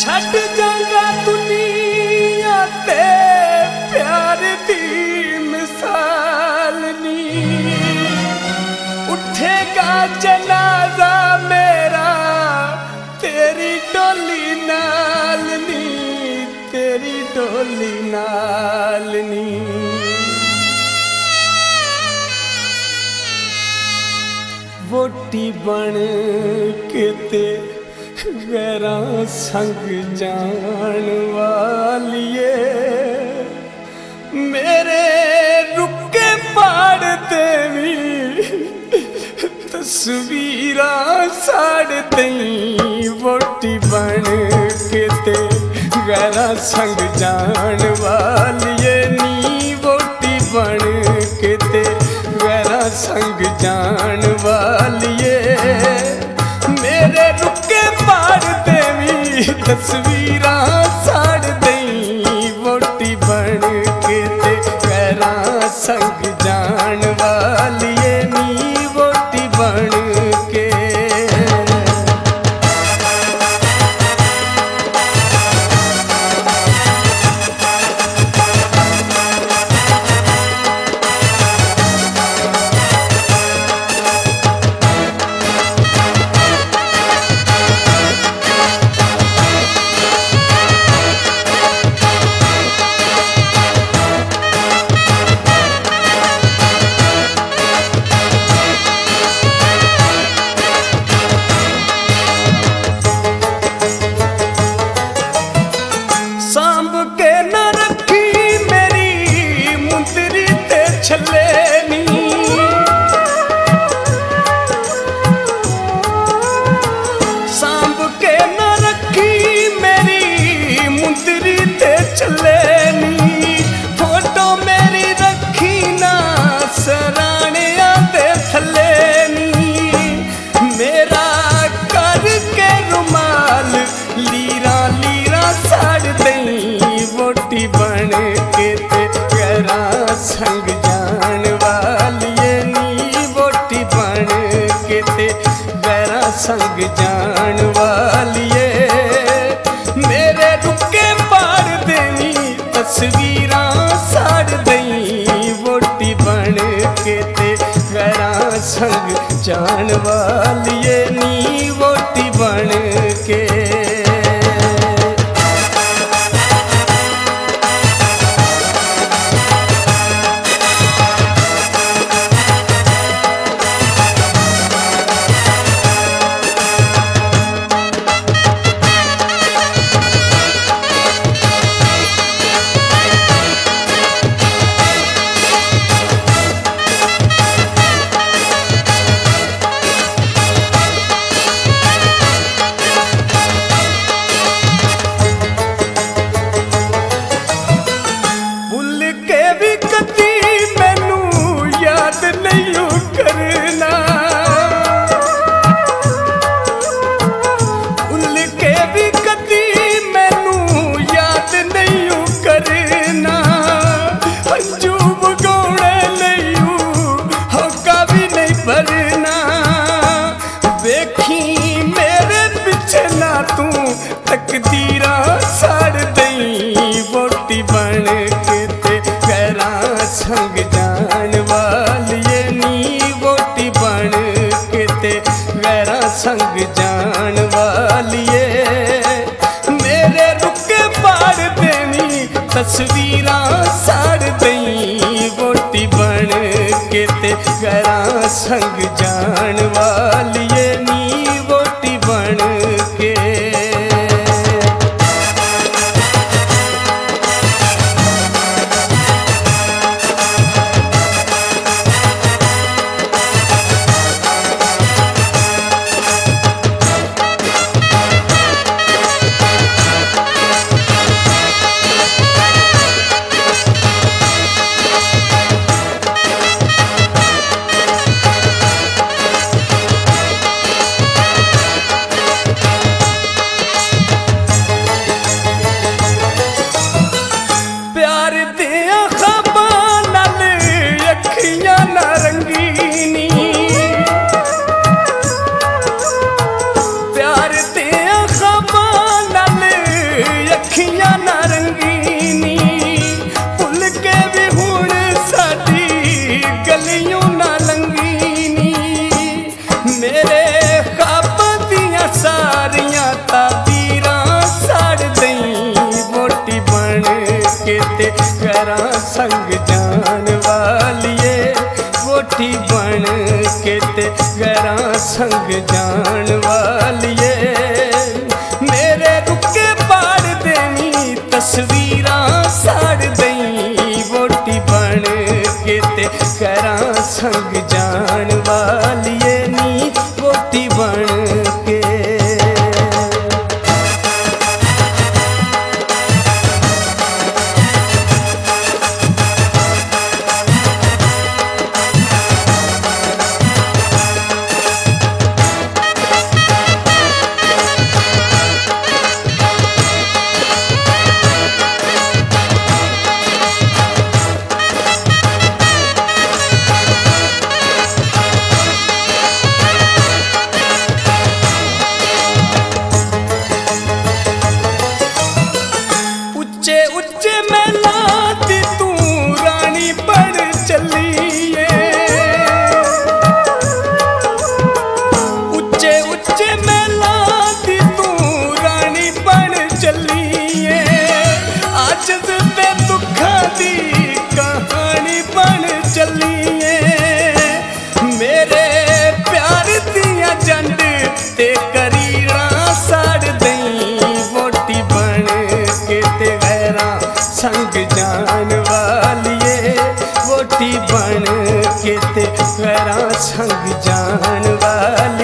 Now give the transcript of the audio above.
छड़ जागा दुनिया ते प्यार दी मिसाल नी। उठेगा जनाजा मेरा तेरी डोली नाल नी, तेरी डोली नाल नी। वोटी बन के ते गैरा संग जान वालिए, मेरे रुके पाड़ देवी तस्वीरा साड़ दई। वोटी बन के ते गैरा संग जान वालिए नी, वोटी बन के ते गैरा संग जान वालिए, मेरे रुके पाड़ देवी तस्वीरा साड़ दई। वोटी बन के ते गैरा संग जान वालिए नी, वोटी बन के। वोटी बन के ते गैरा संग जान वालिए नी, वोटी बन के ते गैरा संग जान वालिए, मेरे रुके पाड़ देवी तस्वीरा साड़ दई। वोटी बन के ते गैरा संग जान वालिए नी, वोटी बन के। तू तकदीरा साड़ दई। वोटी बन के ते गैरा संग जान वालिए नी, वोटी बन के ते गैरा संग जान वालिए, मेरे रुके पाड़ देनी तस्वीरा साड़ दई। वोटी बन के ते गैरा संग जान वालिए नी, वोटी बन के। वोटी बन के ते गैरा संग जान वालिए मेरे रुके पाड़ देनी तस्वीरां साड़ दई वोटी बन के ते गैरा संग जान वालिए नी वोटी बन के। ऊंचे ऊंचे महलाती तू रानी बन चलिए ऊंचे ऊंचे महलाती तू रानी बन चलिए आज ते दुखा दी कहानी बन चलिए मेरे प्यार दिया जंड ते करीरा साड़ दई वोटी बन के ते गैरा संग जान वालिए वोटी बन के ते गैरा संग जान वाली